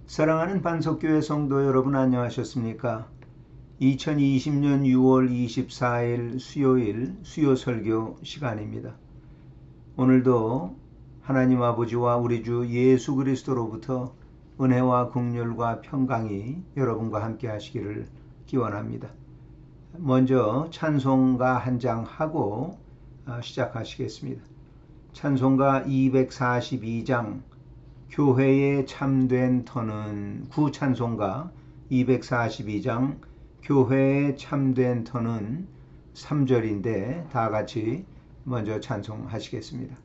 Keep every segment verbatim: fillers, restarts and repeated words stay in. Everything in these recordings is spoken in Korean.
사랑하는 반석교회 성도 여러분, 안녕하셨습니까? 이천이십년 유월 이십사일 수요일 수요 설교 시간입니다. 오늘도 하나님 아버지와 우리 주 예수 그리스도로부터 은혜와 긍휼과 평강이 여러분과 함께 하시기를 기원합니다. 먼저 찬송가 한 장 하고 시작하시겠습니다. 찬송가 이백사십이장 교회의 참된 터는, 구찬송가 이백사십이장 교회의 참된 터는 삼 절인데 다 같이 먼저 찬송하시겠습니다.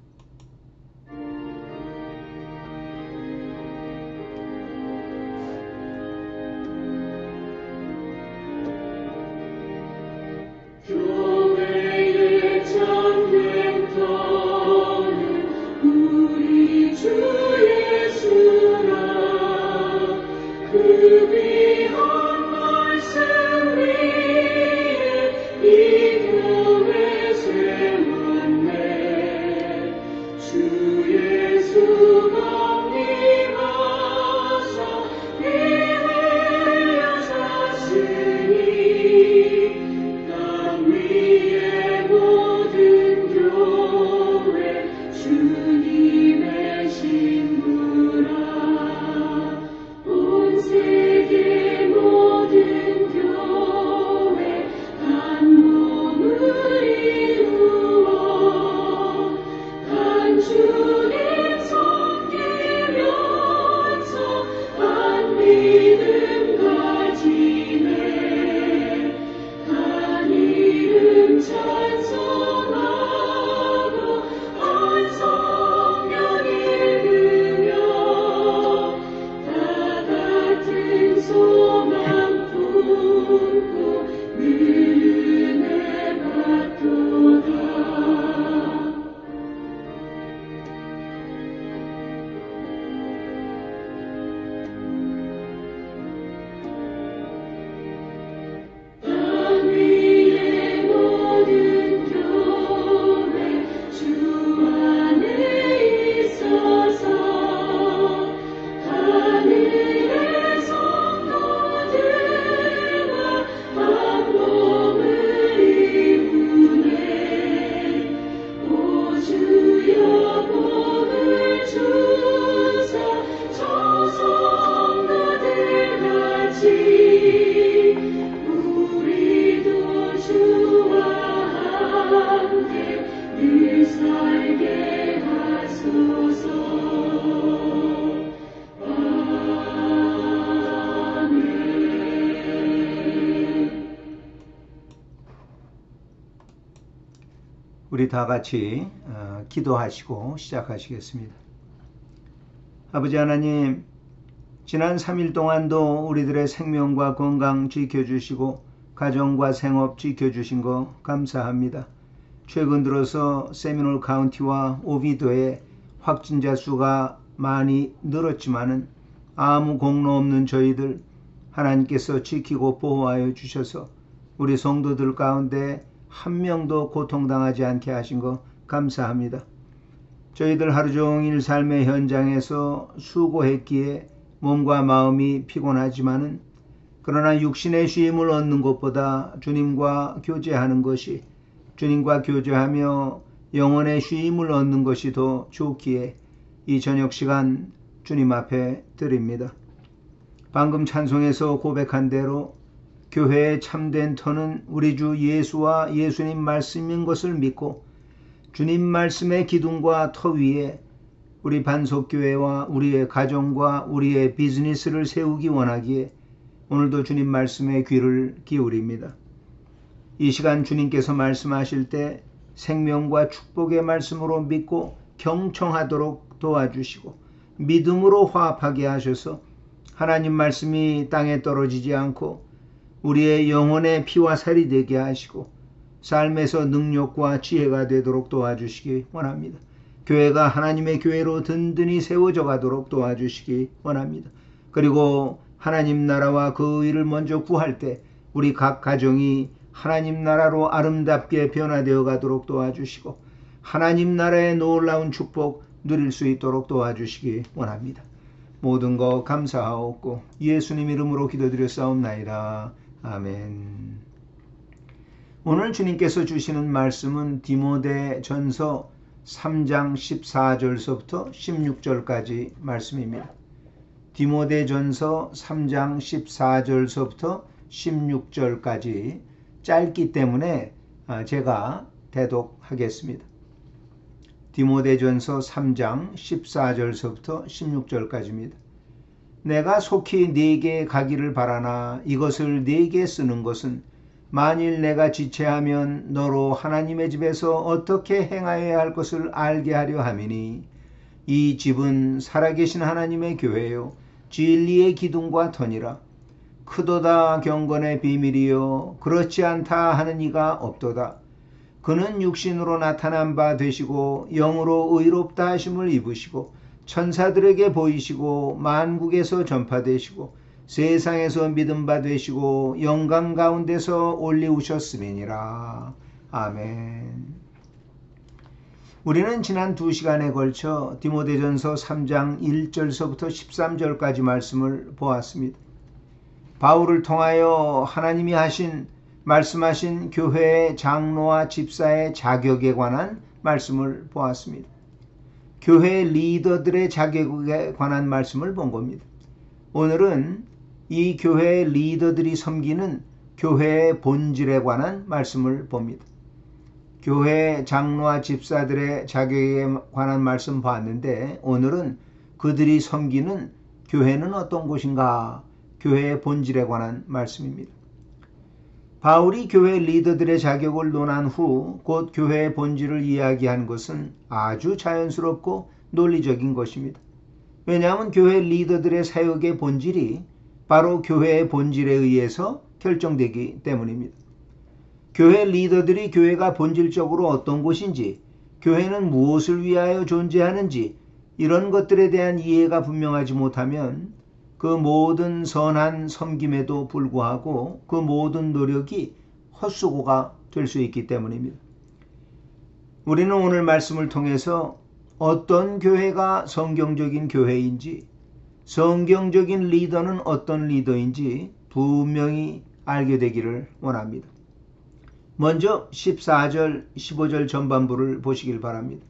우리 다 같이 어, 기도하시고 시작하시겠습니다. 아버지 하나님, 지난 삼 일 동안도 우리들의 생명과 건강 지켜주시고 가정과 생업 지켜주신 거 감사합니다. 최근 들어서 세미놀 카운티와 오비도의 확진자 수가 많이 늘었지만은 아무 공로 없는 저희들 하나님께서 지키고 보호하여 주셔서 우리 성도들 가운데 한 명도 고통당하지 않게 하신 거 감사합니다. 저희들 하루 종일 삶의 현장에서 수고했기에 몸과 마음이 피곤하지만은 그러나 육신의 쉼을 얻는 것보다 주님과 교제하는 것이, 주님과 교제하며 영혼의 쉼을 얻는 것이 더 좋기에 이 저녁 시간 주님 앞에 드립니다. 방금 찬송에서 고백한 대로 교회의 참된 터는 우리 주 예수와 예수님 말씀인 것을 믿고 주님 말씀의 기둥과 터 위에 우리 반석교회와 우리의 가정과 우리의 비즈니스를 세우기 원하기에 오늘도 주님 말씀에 귀를 기울입니다. 이 시간 주님께서 말씀하실 때 생명과 축복의 말씀으로 믿고 경청하도록 도와주시고 믿음으로 화합하게 하셔서 하나님 말씀이 땅에 떨어지지 않고 우리의 영혼의 피와 살이 되게 하시고 삶에서 능력과 지혜가 되도록 도와주시기 원합니다. 교회가 하나님의 교회로 든든히 세워져 가도록 도와주시기 원합니다. 그리고 하나님 나라와 그 의를 먼저 구할 때 우리 각 가정이 하나님 나라로 아름답게 변화되어 가도록 도와주시고 하나님 나라의 놀라운 축복 누릴 수 있도록 도와주시기 원합니다. 모든 것 감사하옵고 예수님 이름으로 기도드렸사옵나이다. 아멘. 오늘 주님께서 주시는 말씀은 디모데전서 삼 장 십사 절서부터 십육 절까지 말씀입니다. 디모데전서 삼 장 십사 절서부터 십육 절까지 짧기 때문에 제가 대독하겠습니다. 디모데전서 삼 장 십사 절서부터 십육 절까지입니다. 내가 속히 네게 가기를 바라나 이것을 네게 쓰는 것은 만일 내가 지체하면 너로 하나님의 집에서 어떻게 행하여야 할 것을 알게 하려 함이니 이 집은 살아계신 하나님의 교회요 진리의 기둥과 터니라. 크도다 경건의 비밀이요 그렇지 않다 하는 이가 없도다. 그는 육신으로 나타난 바 되시고 영으로 의롭다 하심을 입으시고 천사들에게 보이시고 만국에서 전파되시고 세상에서 믿음 바 되시고 영광 가운데서 올리우셨음이니라. 아멘. 우리는 지난 두 시간에 걸쳐 디모데전서 삼 장 일 절서부터 십삼 절까지 말씀을 보았습니다. 바울을 통하여 하나님이 하신 말씀하신 교회의 장로와 집사의 자격에 관한 말씀을 보았습니다. 교회 리더들의 자격에 관한 말씀을 본 겁니다. 오늘은 이 교회 리더들이 섬기는 교회의 본질에 관한 말씀을 봅니다. 교회 장로와 집사들의 자격에 관한 말씀 봤는데 오늘은 그들이 섬기는 교회는 어떤 곳인가? 교회의 본질에 관한 말씀입니다. 바울이 교회 리더들의 자격을 논한 후 곧 교회의 본질을 이야기한 것은 아주 자연스럽고 논리적인 것입니다. 왜냐하면 교회 리더들의 사역의 본질이 바로 교회의 본질에 의해서 결정되기 때문입니다. 교회 리더들이 교회가 본질적으로 어떤 곳인지, 교회는 무엇을 위하여 존재하는지 이런 것들에 대한 이해가 분명하지 못하면 그 모든 선한 섬김에도 불구하고 그 모든 노력이 헛수고가 될 수 있기 때문입니다. 우리는 오늘 말씀을 통해서 어떤 교회가 성경적인 교회인지, 성경적인 리더는 어떤 리더인지 분명히 알게 되기를 원합니다. 먼저 십사 절, 십오 절 전반부를 보시길 바랍니다.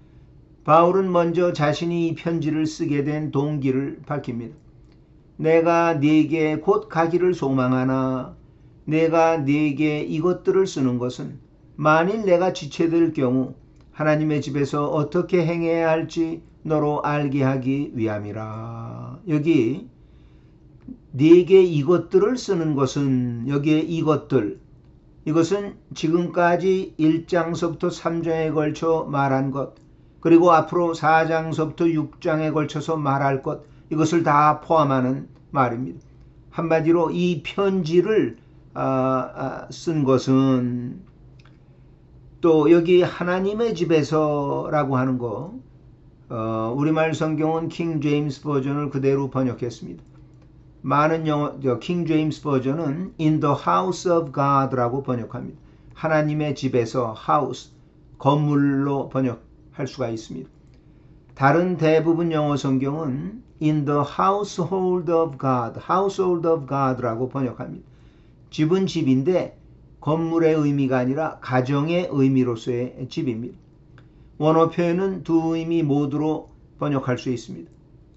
바울은 먼저 자신이 이 편지를 쓰게 된 동기를 밝힙니다. 내가 네게 곧 가기를 소망하나 내가 네게 이것들을 쓰는 것은 만일 내가 지체될 경우 하나님의 집에서 어떻게 행해야 할지 너로 알게 하기 위함이라. 여기 네게 이것들을 쓰는 것은 여기에 이것들, 이것은 지금까지 일 장서부터 삼 장에 걸쳐 말한 것, 그리고 앞으로 사 장서부터 육 장에 걸쳐서 말할 것, 이것을 다 포함하는 말입니다. 한마디로 이 편지를 아, 아, 쓴 것은 또 여기 하나님의 집에서라고 하는 거, 어, 우리말 성경은 킹 제임스 버전을 그대로 번역했습니다. 많은 영어, 킹 제임스 버전은 in the house of God라고 번역합니다. 하나님의 집에서 house, 건물로 번역할 수가 있습니다. 다른 대부분 영어 성경은 in the household of God, household of God라고 번역합니다. 집은 집인데 건물의 의미가 아니라 가정의 의미로서의 집입니다. 원어 표현은 두 의미 모두로 번역할 수 있습니다.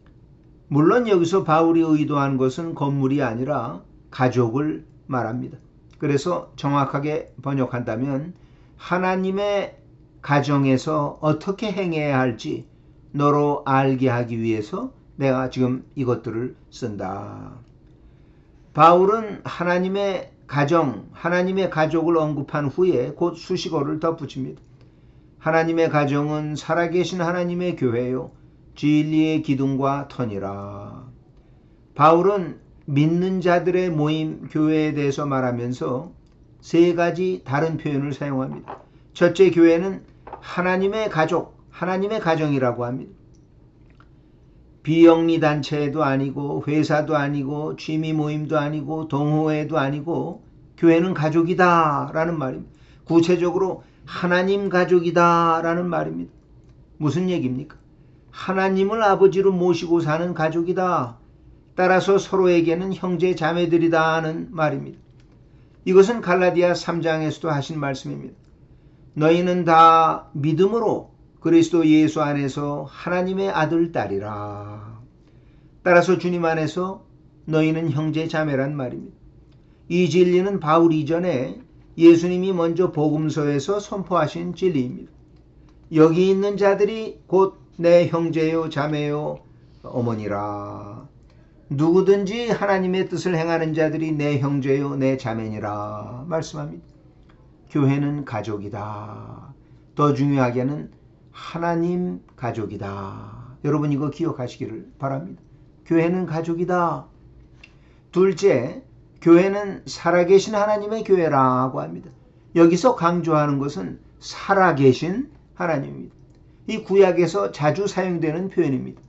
물론 여기서 바울이 의도한 것은 건물이 아니라 가족을 말합니다. 그래서 정확하게 번역한다면 하나님의 가정에서 어떻게 행해야 할지 너로 알게 하기 위해서 내가 지금 이것들을 쓴다. 바울은 하나님의 가정, 하나님의 가족을 언급한 후에 곧 수식어를 덧붙입니다. 하나님의 가정은 살아계신 하나님의 교회요 진리의 기둥과 터니라. 바울은 믿는 자들의 모임 교회에 대해서 말하면서 세 가지 다른 표현을 사용합니다. 첫째, 교회는 하나님의 가족, 하나님의 가정이라고 합니다. 비영리 단체도 아니고 회사도 아니고 취미 모임도 아니고 동호회도 아니고 교회는 가족이다 라는 말입니다. 구체적으로 하나님 가족이다 라는 말입니다. 무슨 얘기입니까? 하나님을 아버지로 모시고 사는 가족이다. 따라서 서로에게는 형제 자매들이다 하는 말입니다. 이것은 갈라디아 삼 장에서도 하신 말씀입니다. 너희는 다 믿음으로 그리스도 예수 안에서 하나님의 아들 딸이라. 따라서 주님 안에서 너희는 형제 자매란 말입니다. 이 진리는 바울 이전에 예수님이 먼저 복음서에서 선포하신 진리입니다. 여기 있는 자들이 곧 내 형제요 자매요 어머니라. 누구든지 하나님의 뜻을 행하는 자들이 내 형제요 내 자매니라 말씀합니다. 교회는 가족이다. 더 중요하게는 하나님 가족이다. 여러분 이거 기억하시기를 바랍니다. 교회는 가족이다. 둘째, 교회는 살아계신 하나님의 교회라고 합니다. 여기서 강조하는 것은 살아계신 하나님입니다. 이 구약에서 자주 사용되는 표현입니다.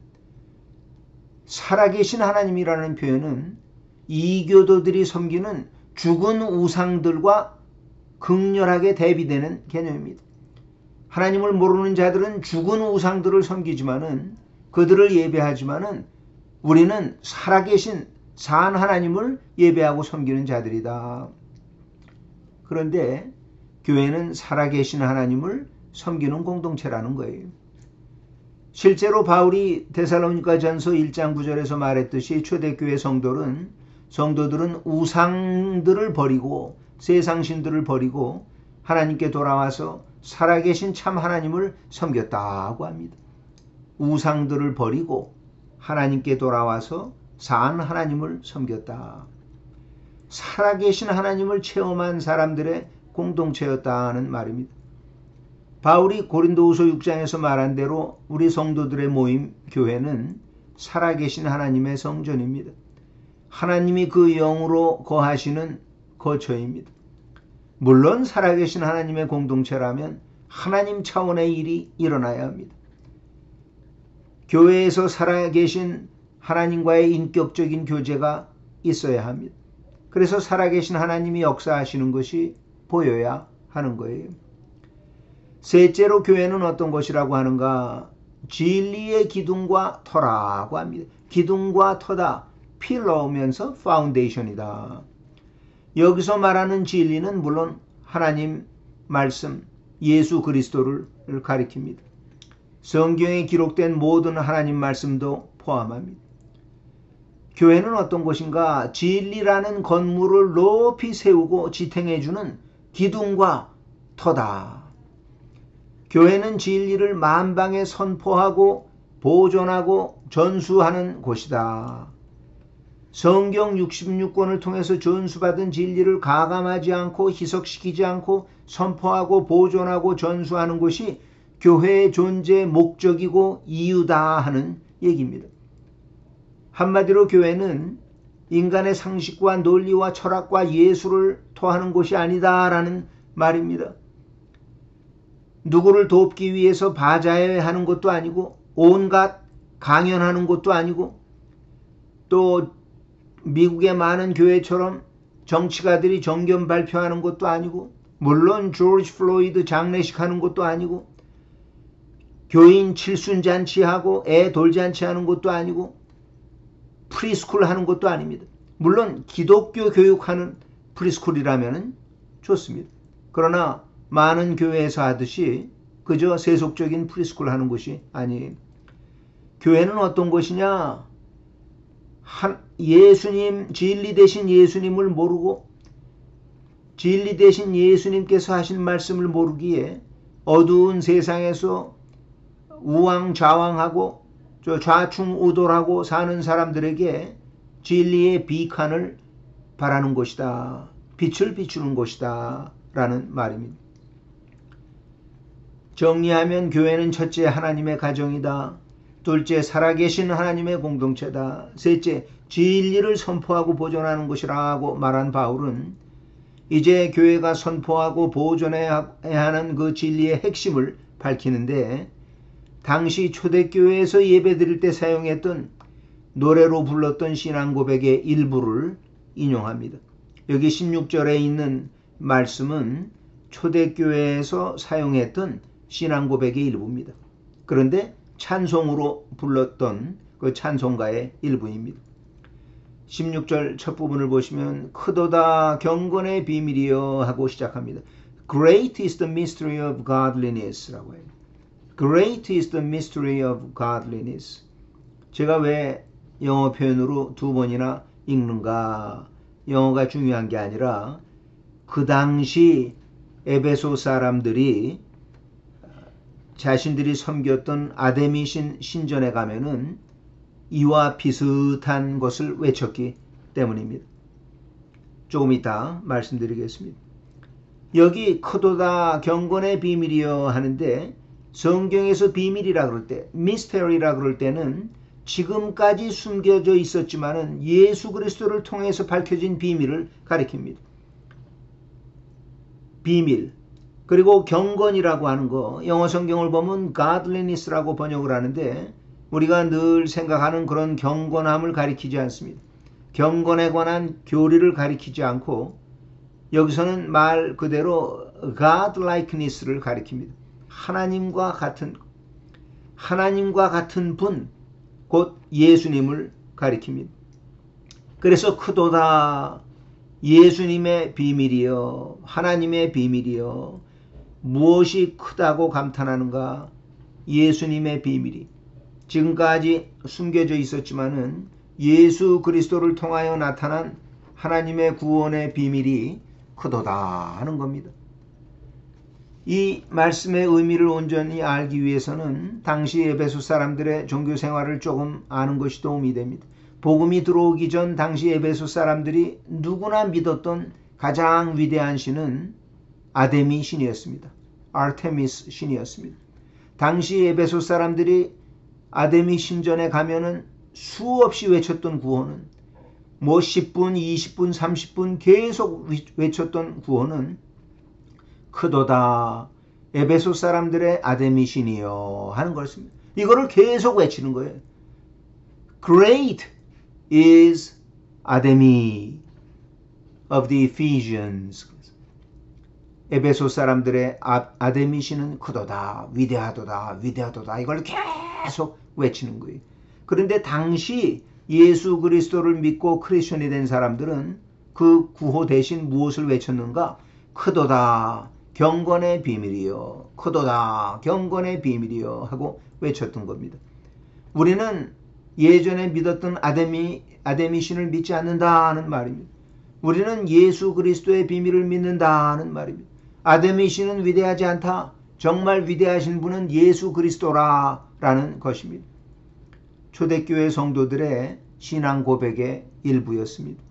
살아계신 하나님이라는 표현은 이교도들이 섬기는 죽은 우상들과 극렬하게 대비되는 개념입니다. 하나님을 모르는 자들은 죽은 우상들을 섬기지만은 그들을 예배하지만은 우리는 살아계신 산 하나님을 예배하고 섬기는 자들이다. 그런데 교회는 살아계신 하나님을 섬기는 공동체라는 거예요. 실제로 바울이 데살로니가 전서 일 장 구 절에서 말했듯이 초대교회 성도들은 성도들은 우상들을 버리고 세상 신들을 버리고 하나님께 돌아와서 살아계신 참 하나님을 섬겼다고 합니다. 우상들을 버리고 하나님께 돌아와서 산 하나님을 섬겼다. 살아계신 하나님을 체험한 사람들의 공동체였다는 말입니다. 바울이 고린도후서 육 장에서 말한 대로 우리 성도들의 모임 교회는 살아계신 하나님의 성전입니다. 하나님이 그 영으로 거하시는 거처입니다. 물론 살아계신 하나님의 공동체라면 하나님 차원의 일이 일어나야 합니다. 교회에서 살아계신 하나님과의 인격적인 교제가 있어야 합니다. 그래서 살아계신 하나님이 역사하시는 것이 보여야 하는 거예요. 셋째로 교회는 어떤 것이라고 하는가? 진리의 기둥과 터라고 합니다. 기둥과 터다, 필러면서 파운데이션이다. 여기서 말하는 진리는 물론 하나님 말씀, 예수 그리스도를 가리킵니다. 성경에 기록된 모든 하나님 말씀도 포함합니다. 교회는 어떤 것인가? 진리라는 건물을 높이 세우고 지탱해주는 기둥과 터다. 교회는 진리를 만방에 선포하고 보존하고 전수하는 곳이다. 성경 육십육 권을 통해서 전수받은 진리를 가감하지 않고 희석시키지 않고 선포하고 보존하고 전수하는 것이 교회의 존재의 목적이고 이유다 하는 얘기입니다. 한마디로 교회는 인간의 상식과 논리와 철학과 예술을 토하는 곳이 아니다라는 말입니다. 누구를 돕기 위해서 바자회하는 것도 아니고 온갖 강연하는 것도 아니고 또 미국의 많은 교회처럼 정치가들이 정견 발표하는 것도 아니고 물론 조지 플로이드 장례식 하는 것도 아니고 교인 칠순잔치하고 애 돌잔치하는 것도 아니고 프리스쿨 하는 것도 아닙니다. 물론 기독교 교육하는 프리스쿨이라면 좋습니다. 그러나 많은 교회에서 하듯이 그저 세속적인 프리스쿨 하는 것이 아니에요. 교회는 어떤 것이냐? 한, 예수님, 진리 대신 예수님을 모르고 진리 대신 예수님께서 하신 말씀을 모르기에 어두운 세상에서 우왕좌왕하고 좌충우돌하고 사는 사람들에게 진리의 비칸을 바라는 것이다. 빛을 비추는 것이다. 라는 말입니다. 정리하면 교회는 첫째 하나님의 가정이다. 둘째 살아계신 하나님의 공동체다. 셋째 진리를 선포하고 보존하는 것이라고 말한 바울은 이제 교회가 선포하고 보존해야 하는 그 진리의 핵심을 밝히는데 당시 초대교회에서 예배드릴 때 사용했던 노래로 불렀던 신앙고백의 일부를 인용합니다. 여기 십육 절에 있는 말씀은 초대교회에서 사용했던 신앙고백의 일부입니다. 그런데 찬송으로 불렀던 그 찬송가의 일부입니다. 십육 절 첫 부분을 보시면 크도다 경건의 비밀이여 하고 시작합니다. Great is the mystery of godliness 라고 해요. Great is the mystery of godliness. 제가 왜 영어 표현으로 두 번이나 읽는가? 영어가 중요한 게 아니라 그 당시 에베소 사람들이 자신들이 섬겼던 아데미신 신전에 가면은 이와 비슷한 것을 외쳤기 때문입니다. 조금 이따 말씀드리겠습니다. 여기 크도다 경건의 비밀이여 하는데 성경에서 비밀이라 그럴 때, 미스테리라 그럴 때는 지금까지 숨겨져 있었지만은 예수 그리스도를 통해서 밝혀진 비밀을 가리킵니다. 비밀. 그리고 경건이라고 하는 거, 영어 성경을 보면 godliness라고 번역을 하는데 우리가 늘 생각하는 그런 경건함을 가리키지 않습니다. 경건에 관한 교리를 가리키지 않고 여기서는 말 그대로 godlikeness를 가리킵니다. 하나님과 같은 하나님과 같은 분, 곧 예수님을 가리킵니다. 그래서 크도다 예수님의 비밀이여, 하나님의 비밀이여. 무엇이 크다고 감탄하는가? 예수님의 비밀이 지금까지 숨겨져 있었지만은 예수 그리스도를 통하여 나타난 하나님의 구원의 비밀이 크도다 하는 겁니다. 이 말씀의 의미를 온전히 알기 위해서는 당시 에베소 사람들의 종교 생활을 조금 아는 것이 도움이 됩니다. 복음이 들어오기 전 당시 에베소 사람들이 누구나 믿었던 가장 위대한 신은 아데미 신이었습니다. 아르테미스 신이었습니다. 당시 에베소 사람들이 아데미 신전에 가면은 수없이 외쳤던 구호는 뭐 십 분, 이십 분, 삼십 분 계속 외쳤던 구호는 크도다 에베소 사람들의 아데미 신이여 하는 것입니다. 이거를 계속 외치는 거예요. Great is 아데미 of the Ephesians. 에베소 사람들의 아데미 신은 크도다, 위대하도다, 위대하도다. 이걸 계속 외치는 거예요. 그런데 당시 예수 그리스도를 믿고 크리스천이 된 사람들은 그 구호 대신 무엇을 외쳤는가? 크도다, 경건의 비밀이요. 크도다, 경건의 비밀이요. 하고 외쳤던 겁니다. 우리는 예전에 믿었던 아데미, 아데미 신을 믿지 않는다는 말입니다. 우리는 예수 그리스도의 비밀을 믿는다는 말입니다. 아데미 신은 위대하지 않다. 정말 위대하신 분은 예수 그리스도라라는 것입니다. 초대교회 성도들의 신앙 고백의 일부였습니다.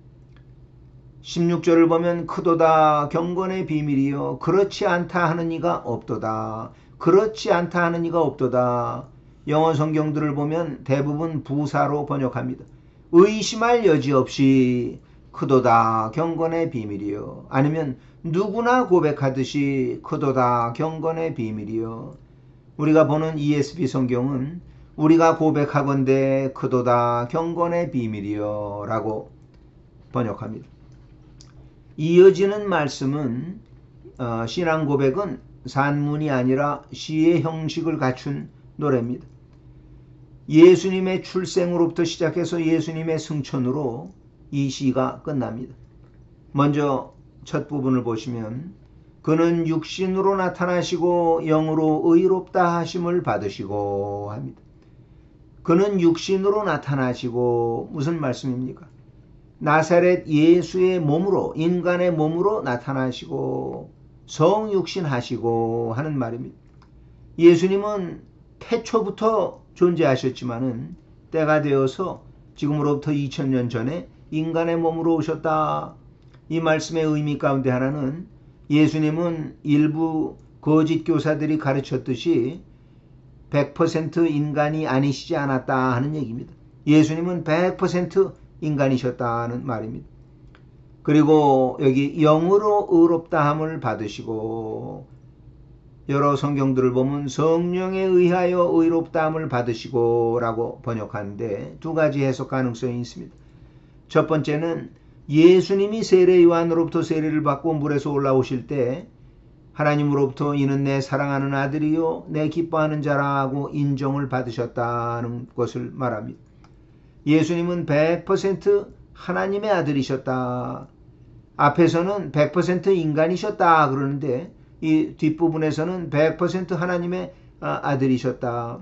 십육 절을 보면 크도다 경건의 비밀이요 그렇지 않다 하는 이가 없도다. 그렇지 않다 하는 이가 없도다. 영어 성경들을 보면 대부분 부사로 번역합니다. 의심할 여지 없이 크도다 경건의 비밀이요. 아니면 누구나 고백하듯이 크도다 경건의 비밀이요. 우리가 보는 이에스비 성경은 우리가 고백하건대 크도다 경건의 비밀이요 라고 번역합니다. 이어지는 말씀은 어, 신앙 고백은 산문이 아니라 시의 형식을 갖춘 노래입니다. 예수님의 출생으로부터 시작해서 예수님의 승천으로 이 시가 끝납니다. 먼저 첫 부분을 보시면 그는 육신으로 나타나시고 영으로 의롭다 하심을 받으시고 합니다. 그는 육신으로 나타나시고 무슨 말씀입니까? 나사렛 예수의 몸으로 인간의 몸으로 나타나시고 성육신하시고 하는 말입니다. 예수님은 태초부터 존재하셨지만은 때가 되어서 지금으로부터 이천 년 전에 인간의 몸으로 오셨다. 이 말씀의 의미 가운데 하나는 예수님은 일부 거짓 교사들이 가르쳤듯이 백 퍼센트 인간이 아니시지 않았다 하는 얘기입니다. 예수님은 백 퍼센트 인간이셨다는 말입니다. 그리고 여기 영으로 의롭다함을 받으시고 여러 성경들을 보면 성령에 의하여 의롭다함을 받으시고 라고 번역하는데 두 가지 해석 가능성이 있습니다. 첫 번째는 예수님이 세례 요한으로부터 세례를 받고 물에서 올라오실 때 하나님으로부터 이는 내 사랑하는 아들이요 내 기뻐하는 자라고 인정을 받으셨다는 것을 말합니다. 예수님은 백 퍼센트 하나님의 아들이셨다. 앞에서는 백 퍼센트 인간이셨다 그러는데 이 뒷부분에서는 백 퍼센트 하나님의 아들이셨다.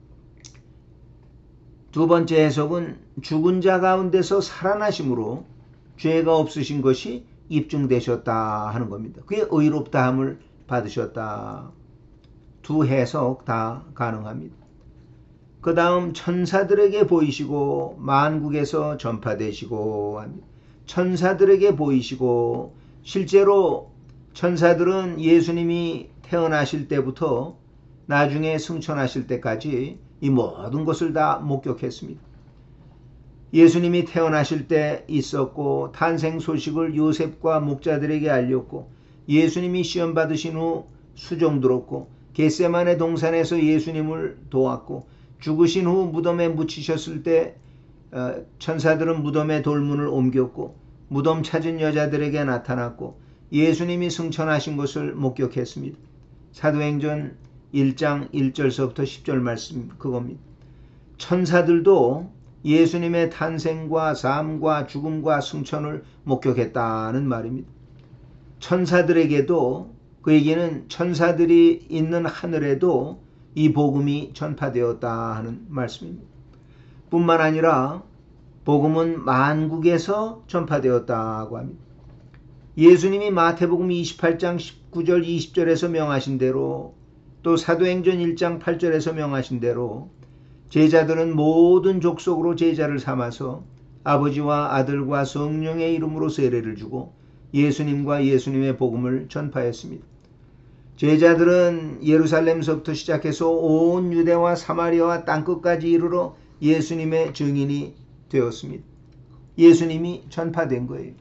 두 번째 해석은 죽은 자 가운데서 살아나심으로 죄가 없으신 것이 입증되셨다 하는 겁니다. 그게 의롭다함을 받으셨다. 두 해석 다 가능합니다. 그 다음 천사들에게 보이시고 만국에서 전파되시고 합니다. 천사들에게 보이시고 실제로 천사들은 예수님이 태어나실 때부터 나중에 승천하실 때까지 이 모든 것을 다 목격했습니다. 예수님이 태어나실 때 있었고 탄생 소식을 요셉과 목자들에게 알렸고 예수님이 시험 받으신 후 수종 들었고 겟세마네 동산에서 예수님을 도왔고 죽으신 후 무덤에 묻히셨을 때 천사들은 무덤의 돌문을 옮겼고 무덤 찾은 여자들에게 나타났고 예수님이 승천하신 것을 목격했습니다. 사도행전 일 장 일 절서부터 십 절 말씀 그겁니다. 천사들도 예수님의 탄생과 삶과 죽음과 승천을 목격했다는 말입니다. 천사들에게도 그에게는 천사들이 있는 하늘에도 이 복음이 전파되었다 하는 말씀입니다. 뿐만 아니라 복음은 만국에서 전파되었다고 합니다. 예수님이 마태복음 이십팔 장 십구 절 이십 절에서 명하신 대로 또 사도행전 일 장 팔 절에서 명하신 대로 제자들은 모든 족속으로 제자를 삼아서 아버지와 아들과 성령의 이름으로 세례를 주고 예수님과 예수님의 복음을 전파했습니다. 제자들은 예루살렘서부터 시작해서 온 유대와 사마리아와 땅끝까지 이르러 예수님의 증인이 되었습니다. 예수님이 전파된 거예요.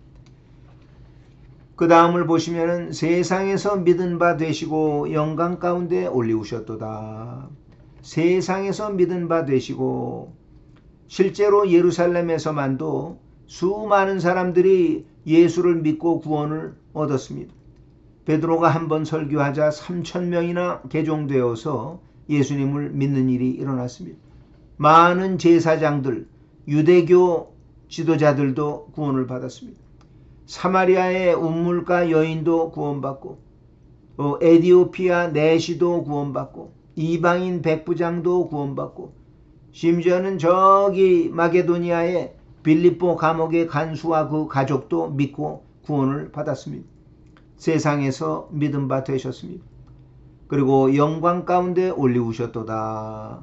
그 다음을 보시면은 세상에서 믿은 바 되시고 영광 가운데 올리우셨도다. 세상에서 믿은 바 되시고 실제로 예루살렘에서만도 수많은 사람들이 예수를 믿고 구원을 얻었습니다. 베드로가 한번 설교하자 삼천 명이나 개종되어서 예수님을 믿는 일이 일어났습니다. 많은 제사장들, 유대교 지도자들도 구원을 받았습니다. 사마리아의 운물가 여인도 구원받고 에디오피아 내시도 구원받고 이방인 백부장도 구원받고 심지어는 저기 마게도니아의 빌립보 감옥의 간수와 그 가족도 믿고 구원을 받았습니다. 세상에서 믿음 바 되셨습니다. 그리고 영광 가운데 올리우셨도다.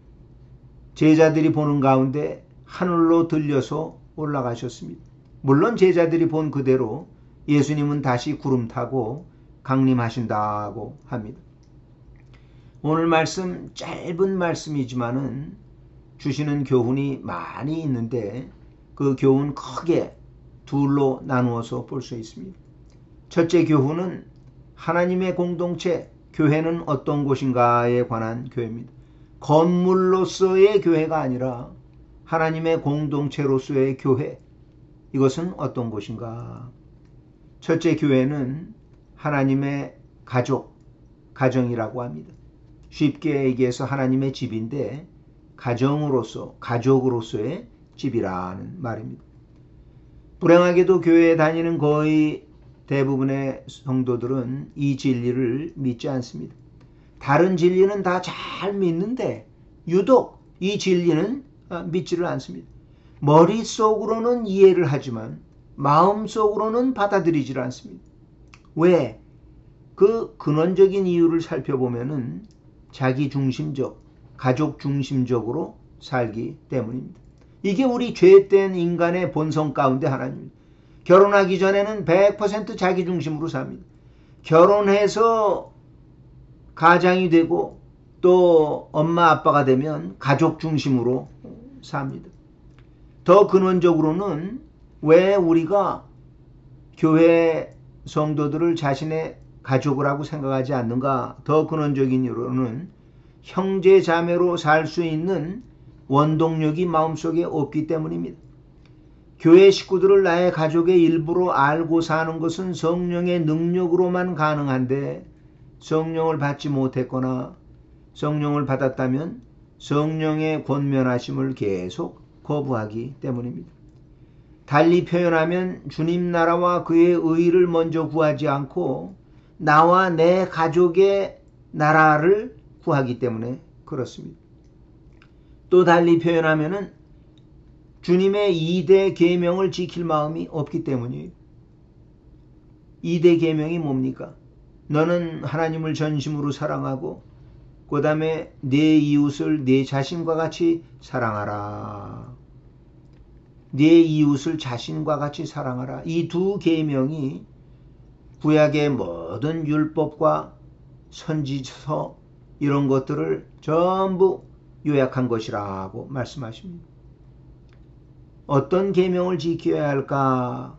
제자들이 보는 가운데 하늘로 들려서 올라가셨습니다. 물론 제자들이 본 그대로 예수님은 다시 구름 타고 강림하신다고 합니다. 오늘 말씀 짧은 말씀이지만은 주시는 교훈이 많이 있는데 그 교훈 크게 둘로 나누어서 볼 수 있습니다. 첫째 교훈은 하나님의 공동체, 교회는 어떤 곳인가에 관한 교회입니다. 건물로서의 교회가 아니라 하나님의 공동체로서의 교회, 이것은 어떤 곳인가? 첫째 교회는 하나님의 가족, 가정이라고 합니다. 쉽게 얘기해서 하나님의 집인데 가정으로서, 가족으로서의 집이라는 말입니다. 불행하게도 교회에 다니는 거의 대부분의 성도들은 이 진리를 믿지 않습니다. 다른 진리는 다 잘 믿는데 유독 이 진리는 믿지를 않습니다. 머릿속으로는 이해를 하지만 마음속으로는 받아들이질 않습니다. 왜? 그 근원적인 이유를 살펴보면은 자기 중심적, 가족 중심적으로 살기 때문입니다. 이게 우리 죄된 인간의 본성 가운데 하나입니다. 결혼하기 전에는 백 퍼센트 자기 중심으로 삽니다. 결혼해서 가장이 되고 또 엄마 아빠가 되면 가족 중심으로 삽니다. 더 근원적으로는 왜 우리가 교회 성도들을 자신의 가족이라고 생각하지 않는가? 더 근원적인 이유로는 형제 자매로 살 수 있는 원동력이 마음속에 없기 때문입니다. 교회 식구들을 나의 가족의 일부로 알고 사는 것은 성령의 능력으로만 가능한데 성령을 받지 못했거나 성령을 받았다면 성령의 권면하심을 계속 거부하기 때문입니다. 달리 표현하면 주님 나라와 그의 의를 먼저 구하지 않고 나와 내 가족의 나라를 구하기 때문에 그렇습니다. 또 달리 표현하면 주님의 이대 계명을 지킬 마음이 없기 때문이에요. 이대 계명이 뭡니까? 너는 하나님을 전심으로 사랑하고 그 다음에 내 이웃을 내 자신과 같이 사랑하라. 내 이웃을 자신과 같이 사랑하라. 이 두 계명이 구약의 모든 율법과 선지서 이런 것들을 전부 요약한 것이라고 말씀하십니다. 어떤 계명을 지켜야 할까?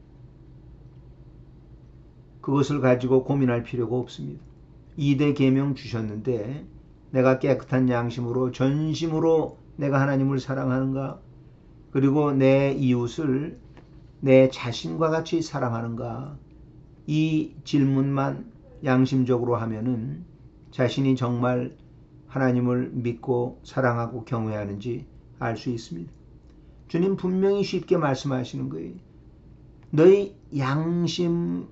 그것을 가지고 고민할 필요가 없습니다. 이대 계명 주셨는데 내가 깨끗한 양심으로 전심으로 내가 하나님을 사랑하는가? 그리고 내 이웃을 내 자신과 같이 사랑하는가? 이 질문만 양심적으로 하면은 자신이 정말 하나님을 믿고 사랑하고 경외하는지 알 수 있습니다. 주님 분명히 쉽게 말씀하시는 거예요. 너희 양심에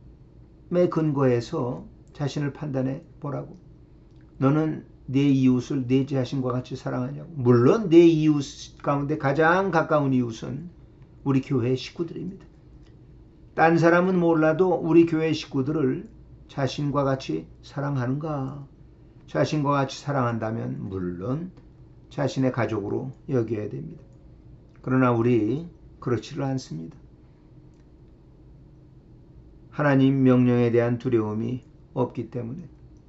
근거해서 자신을 판단해 보라고. 너는 내 이웃을 내 자신과 같이 사랑하냐고. 물론 내 이웃 가운데 가장 가까운 이웃은 우리 교회 식구들입니다. 딴 사람은 몰라도 우리 교회 식구들을 자신과 같이 사랑하는가? 자신과 같이 사랑한다면 물론 자신의 가족으로 여겨야 됩니다. 그러나 우리 그렇지를 않습니다. 하나님 명령에 대한 두려움이 없기 때문에.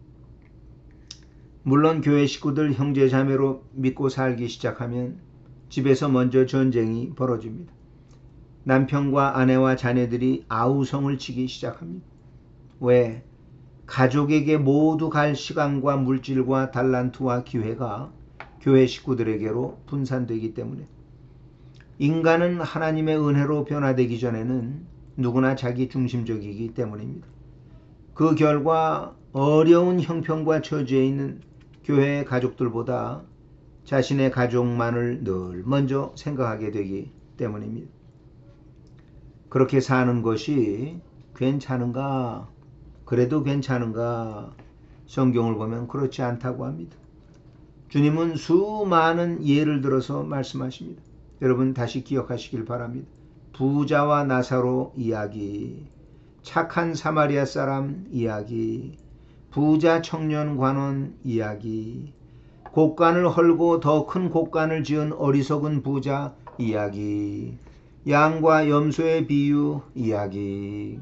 물론 교회 식구들 형제 자매로 믿고 살기 시작하면 집에서 먼저 전쟁이 벌어집니다. 남편과 아내와 자녀들이 아우성을 치기 시작합니다. 왜? 가족에게 모두 갈 시간과 물질과 달란트와 기회가 교회 식구들에게로 분산되기 때문에. 인간은 하나님의 은혜로 변화되기 전에는 누구나 자기 중심적이기 때문입니다. 그 결과 어려운 형편과 처지에 있는 교회의 가족들보다 자신의 가족만을 늘 먼저 생각하게 되기 때문입니다. 그렇게 사는 것이 괜찮은가? 그래도 괜찮은가? 성경을 보면 그렇지 않다고 합니다. 주님은 수많은 예를 들어서 말씀하십니다. 여러분 다시 기억하시길 바랍니다. 부자와 나사로 이야기, 착한 사마리아 사람 이야기, 부자 청년 관원 이야기, 곡간을 헐고 더 큰 곡간을 지은 어리석은 부자 이야기, 양과 염소의 비유 이야기,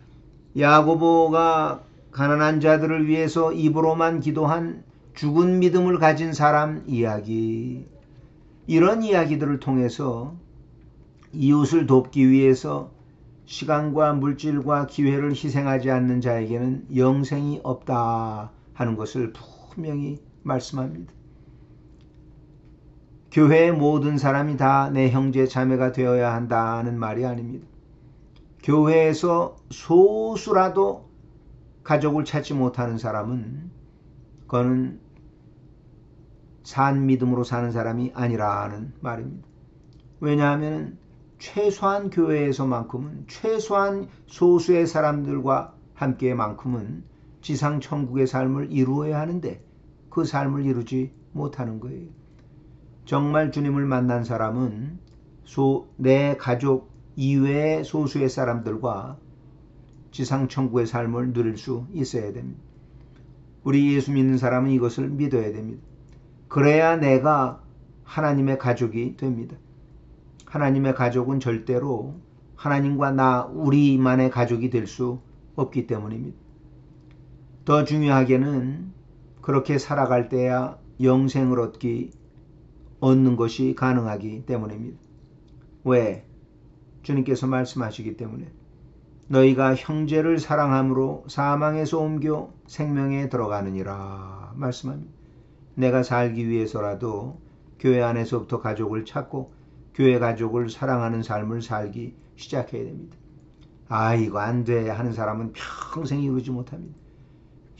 야고보가 가난한 자들을 위해서 입으로만 기도한 죽은 믿음을 가진 사람 이야기, 이런 이야기들을 통해서 이웃을 돕기 위해서 시간과 물질과 기회를 희생하지 않는 자에게는 영생이 없다 하는 것을 분명히 말씀합니다. 교회의 모든 사람이 다 내 형제 자매가 되어야 한다는 말이 아닙니다. 교회에서 소수라도 가족을 찾지 못하는 사람은 그거는 산 믿음으로 사는 사람이 아니라는 말입니다. 왜냐하면 최소한 교회에서만큼은, 최소한 소수의 사람들과 함께만큼은 지상 천국의 삶을 이루어야 하는데 그 삶을 이루지 못하는 거예요. 정말 주님을 만난 사람은 소, 내 가족 이외의 소수의 사람들과 지상 천국의 삶을 누릴 수 있어야 됩니다. 우리 예수 믿는 사람은 이것을 믿어야 됩니다. 그래야 내가 하나님의 가족이 됩니다. 하나님의 가족은 절대로 하나님과 나 우리만의 가족이 될 수 없기 때문입니다. 더 중요하게는 그렇게 살아갈 때야 영생을 얻기 얻는 것이 가능하기 때문입니다. 왜? 주님께서 말씀하시기 때문에. 너희가 형제를 사랑함으로 사망에서 옮겨 생명에 들어가느니라 말씀합니다. 내가 살기 위해서라도 교회 안에서부터 가족을 찾고 교회 가족을 사랑하는 삶을 살기 시작해야 됩니다. 아 이거 안 돼 하는 사람은 평생 이루지 못합니다.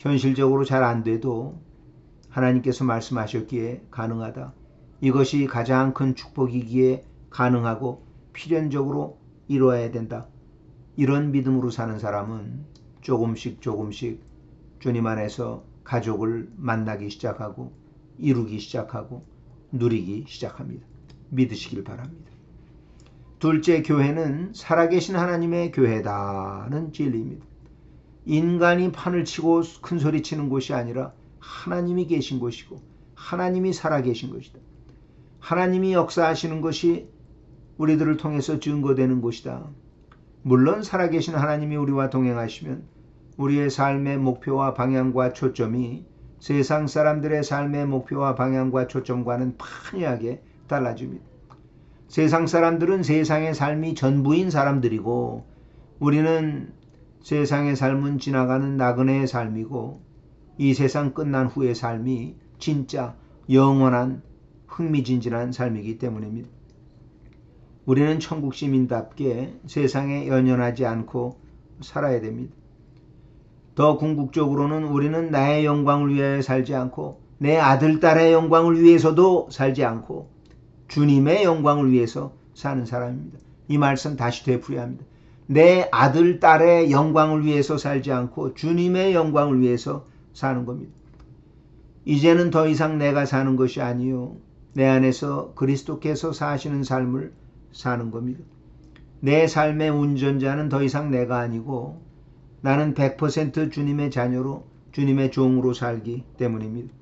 현실적으로 잘 안 돼도 하나님께서 말씀하셨기에 가능하다. 이것이 가장 큰 축복이기에 가능하고 필연적으로 이루어야 된다. 이런 믿음으로 사는 사람은 조금씩 조금씩 주님 안에서 가족을 만나기 시작하고 이루기 시작하고 누리기 시작합니다. 믿으시길 바랍니다. 둘째, 교회는 살아계신 하나님의 교회다는 진리입니다. 인간이 판을 치고 큰 소리 치는 곳이 아니라 하나님이 계신 곳이고 하나님이 살아계신 것이다. 하나님이 역사하시는 것이 우리들을 통해서 증거되는 곳이다. 물론 살아계신 하나님이 우리와 동행하시면 우리의 삶의 목표와 방향과 초점이 세상 사람들의 삶의 목표와 방향과 초점과는 판이하게 달라집니다. 세상 사람들은 세상의 삶이 전부인 사람들이고 우리는 세상의 삶은 지나가는 나그네의 삶이고 이 세상 끝난 후의 삶이 진짜 영원한 흥미진진한 삶이기 때문입니다. 우리는 천국 시민답게 세상에 연연하지 않고 살아야 됩니다. 더 궁극적으로는 우리는 나의 영광을 위하여 살지 않고 내 아들, 딸의 영광을 위해서도 살지 않고 주님의 영광을 위해서 사는 사람입니다. 이 말씀 다시 되풀이합니다. 내 아들, 딸의 영광을 위해서 살지 않고 주님의 영광을 위해서 사는 겁니다. 이제는 더 이상 내가 사는 것이 아니요 내 안에서 그리스도께서 사시는 삶을 사는 겁니다. 내 삶의 운전자는 더 이상 내가 아니고 나는 백 퍼센트 주님의 자녀로 주님의 종으로 살기 때문입니다.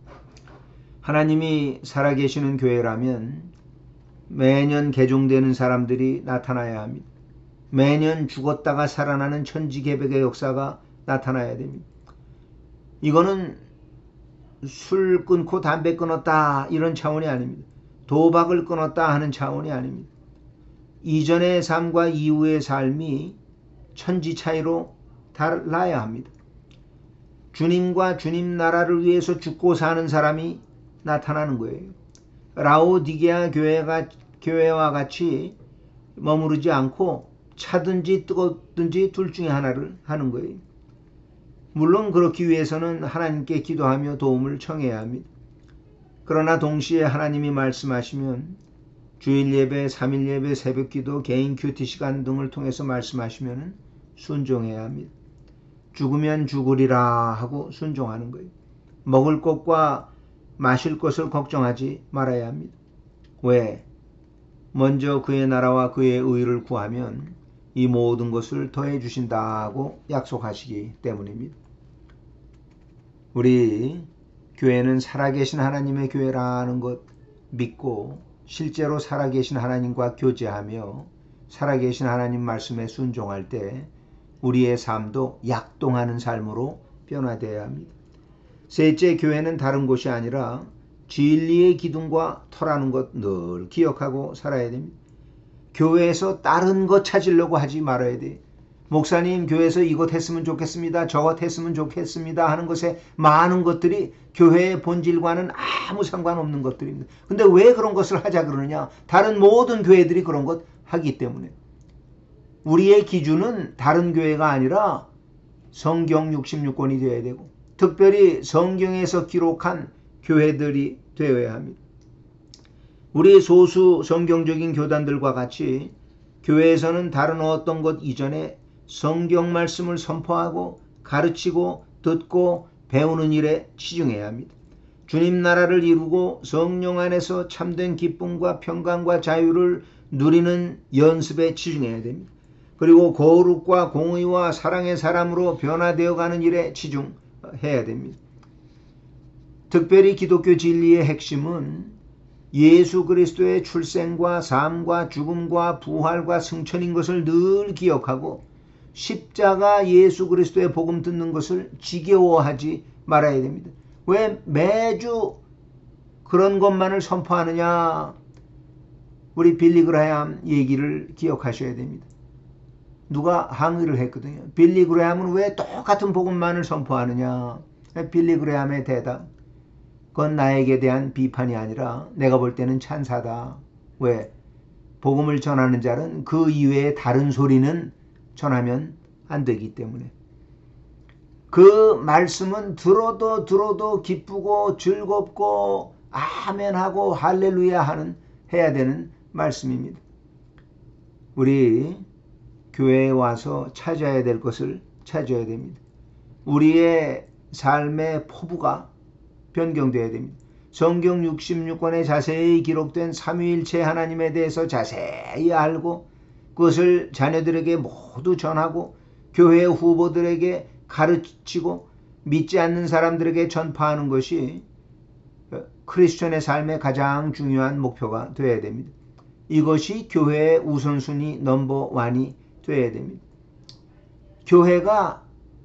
하나님이 살아계시는 교회라면 매년 개종되는 사람들이 나타나야 합니다. 매년 죽었다가 살아나는 천지개벽의 역사가 나타나야 됩니다. 이거는 술 끊고 담배 끊었다 이런 차원이 아닙니다. 도박을 끊었다 하는 차원이 아닙니다. 이전의 삶과 이후의 삶이 천지 차이로 달라야 합니다. 주님과 주님 나라를 위해서 죽고 사는 사람이 나타나는 거예요. 라오디게아 교회가, 교회와 같이 머무르지 않고 차든지 뜨겁든지 둘 중에 하나를 하는 거예요. 물론 그렇기 위해서는 하나님께 기도하며 도움을 청해야 합니다. 그러나 동시에 하나님이 말씀하시면 주일 예배, 삼일 예배, 새벽 기도, 개인 큐티 시간 등을 통해서 말씀하시면 순종해야 합니다. 죽으면 죽으리라 하고 순종하는 거예요. 먹을 것과 마실 것을 걱정하지 말아야 합니다. 왜? 먼저 그의 나라와 그의 의를 구하면 이 모든 것을 더해 주신다고 약속하시기 때문입니다. 우리 교회는 살아계신 하나님의 교회라는 것 믿고 실제로 살아계신 하나님과 교제하며 살아계신 하나님 말씀에 순종할 때 우리의 삶도 약동하는 삶으로 변화되어야 합니다. 셋째, 교회는 다른 곳이 아니라 진리의 기둥과 터라는 것 늘 기억하고 살아야 됩니다. 교회에서 다른 것 찾으려고 하지 말아야 돼. 목사님, 교회에서 이것 했으면 좋겠습니다. 저것 했으면 좋겠습니다 하는 것에 많은 것들이 교회의 본질과는 아무 상관없는 것들입니다. 근데 왜 그런 것을 하자 그러느냐? 다른 모든 교회들이 그런 것 하기 때문에. 우리의 기준은 다른 교회가 아니라 성경 육십육 권이 되어야 되고 특별히 성경에서 기록한 교회들이 되어야 합니다. 우리 소수 성경적인 교단들과 같이 교회에서는 다른 어떤 것 이전에 성경 말씀을 선포하고 가르치고 듣고 배우는 일에 치중해야 합니다. 주님 나라를 이루고 성령 안에서 참된 기쁨과 평강과 자유를 누리는 연습에 치중해야 됩니다. 그리고 거룩과 공의와 사랑의 사람으로 변화되어가는 일에 치중해야 됩니다. 특별히 기독교 진리의 핵심은 예수 그리스도의 출생과 삶과 죽음과 부활과 승천인 것을 늘 기억하고 십자가 예수 그리스도의 복음 듣는 것을 지겨워하지 말아야 됩니다. 왜 매주 그런 것만을 선포하느냐? 우리 빌리 그레함 얘기를 기억하셔야 됩니다. 누가 항의를 했거든요. 빌리 그레함은 왜 똑같은 복음만을 선포하느냐? 빌리 그레함의 대답, 그건 나에게 대한 비판이 아니라 내가 볼 때는 찬사다. 왜? 복음을 전하는 자는 그 이외에 다른 소리는 전하면 안 되기 때문에. 그 말씀은 들어도 들어도 기쁘고 즐겁고 아멘하고 할렐루야 하는 해야 되는 말씀입니다. 우리 교회에 와서 찾아야 될 것을 찾아야 됩니다. 우리의 삶의 포부가 변경되어야 됩니다. 성경 육십육 권에 자세히 기록된 삼위일체 하나님에 대해서 자세히 알고 그것을 자녀들에게 모두 전하고 교회 후보들에게 가르치고 믿지 않는 사람들에게 전파하는 것이 크리스천의 삶의 가장 중요한 목표가 되어야 됩니다. 이것이 교회의 우선순위 넘버원이 되어야 됩니다. 교회가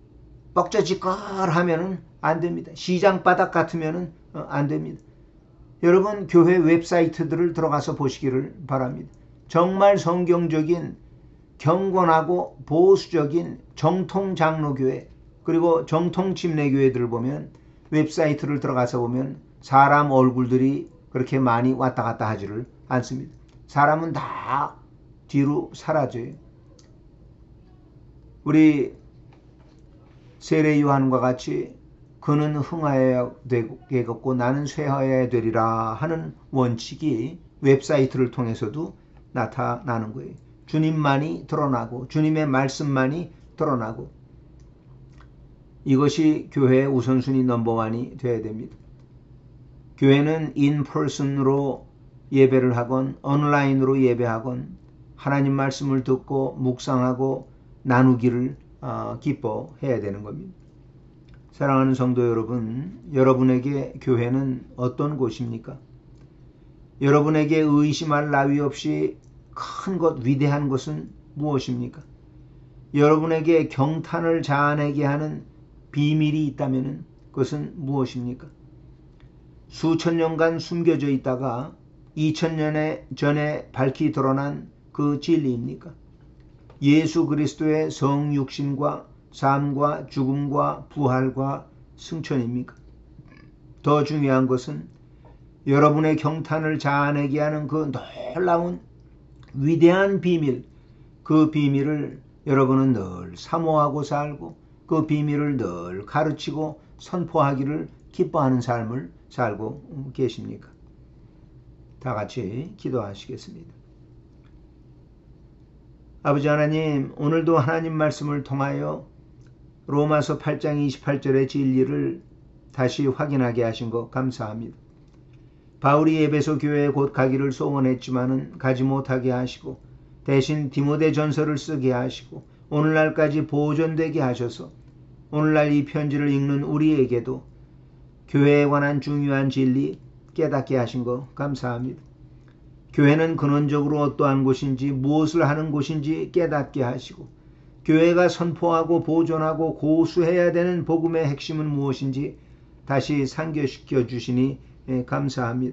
뻑적지껄하면 안 됩니다. 시장 바닥 같으면 안 됩니다. 여러분 교회 웹사이트들을 들어가서 보시기를 바랍니다. 정말 성경적인 경건하고 보수적인 정통 장로교회 그리고 정통 침례교회들을 보면 웹사이트를 들어가서 보면 사람 얼굴들이 그렇게 많이 왔다 갔다 하지를 않습니다. 사람은 다 뒤로 사라져요. 우리 세례 요한과 같이 그는 흥하여야 되겠고 나는 쇠하여야 되리라 하는 원칙이 웹사이트를 통해서도 나타나는 거예요. 주님만이 드러나고 주님의 말씀만이 드러나고 이것이 교회의 우선순위 넘버원이 되어야 됩니다. 교회는 인퍼슨으로 예배를 하건 온라인으로 예배하건 하나님 말씀을 듣고 묵상하고 나누기를 어, 기뻐해야 되는 겁니다. 사랑하는 성도 여러분, 여러분에게 교회는 어떤 곳입니까? 여러분에게 의심할 나위 없이 큰 것, 위대한 것은 무엇입니까? 여러분에게 경탄을 자아내게 하는 비밀이 있다면 그것은 무엇입니까? 수천 년간 숨겨져 있다가 이천 년 전에 밝히 드러난 그 진리입니까? 예수 그리스도의 성육신과 삶과 죽음과 부활과 승천입니까? 더 중요한 것은 여러분의 경탄을 자아내게 하는 그 놀라운 위대한 비밀, 그 비밀을 여러분은 늘 사모하고 살고 그 비밀을 늘 가르치고 선포하기를 기뻐하는 삶을 살고 계십니까? 다 같이 기도하시겠습니다. 아버지 하나님, 오늘도 하나님 말씀을 통하여 로마서 팔 장 이십팔 절의 진리를 다시 확인하게 하신 것 감사합니다. 바울이 에베소 교회에 곧 가기를 소원했지만은 가지 못하게 하시고 대신 디모데 전서를 쓰게 하시고 오늘날까지 보존되게 하셔서 오늘날 이 편지를 읽는 우리에게도 교회에 관한 중요한 진리 깨닫게 하신 것 감사합니다. 교회는 근원적으로 어떠한 곳인지 무엇을 하는 곳인지 깨닫게 하시고 교회가 선포하고 보존하고 고수해야 되는 복음의 핵심은 무엇인지 다시 상기시켜 주시니 감사합니다.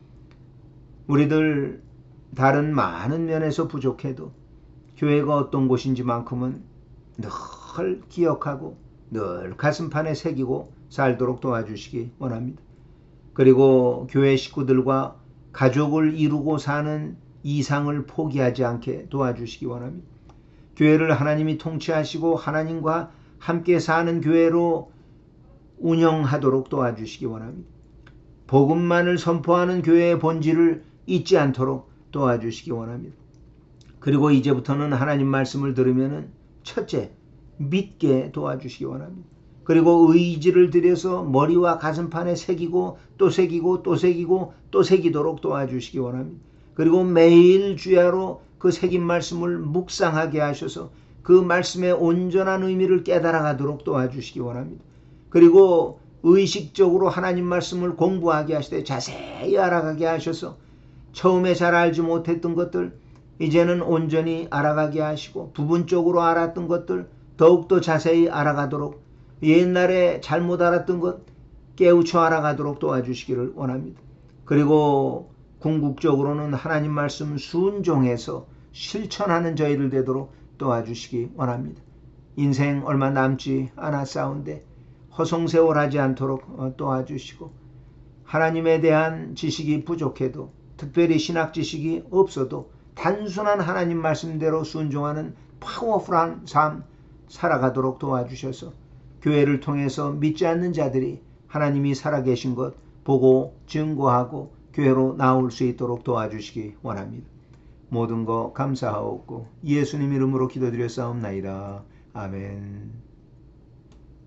우리들 다른 많은 면에서 부족해도 교회가 어떤 곳인지만큼은 늘 기억하고 늘 가슴판에 새기고 살도록 도와주시기 원합니다. 그리고 교회 식구들과 가족을 이루고 사는 이상을 포기하지 않게 도와주시기 원합니다. 교회를 하나님이 통치하시고 하나님과 함께 사는 교회로 운영하도록 도와주시기 원합니다. 복음만을 선포하는 교회의 본질을 잊지 않도록 도와주시기 원합니다. 그리고 이제부터는 하나님 말씀을 들으면 첫째, 믿게 도와주시기 원합니다. 그리고 의지를 들여서 머리와 가슴판에 새기고 또 새기고 또 새기고 또 새기도록 도와주시기 원합니다. 그리고 매일 주야로 그 새긴 말씀을 묵상하게 하셔서 그 말씀의 온전한 의미를 깨달아가도록 도와주시기 원합니다. 그리고 의식적으로 하나님 말씀을 공부하게 하시되 자세히 알아가게 하셔서 처음에 잘 알지 못했던 것들 이제는 온전히 알아가게 하시고 부분적으로 알았던 것들 더욱더 자세히 알아가도록 옛날에 잘못 알았던 것 깨우쳐 알아가도록 도와주시기를 원합니다. 그리고 궁극적으로는 하나님 말씀 순종해서 실천하는 저희들 되도록 도와주시기 원합니다. 인생 얼마 남지 않았사온데 허송세월하지 않도록 도와주시고 하나님에 대한 지식이 부족해도 특별히 신학 지식이 없어도 단순한 하나님 말씀대로 순종하는 파워풀한 삶 살아가도록 도와주셔서 교회를 통해서 믿지 않는 자들이 하나님이 살아계신 것 보고 증거하고 교회로 나올 수 있도록 도와주시기 원합니다. 모든 거 감사하옵고 예수님 이름으로 기도드렸사옵나이다. 아멘.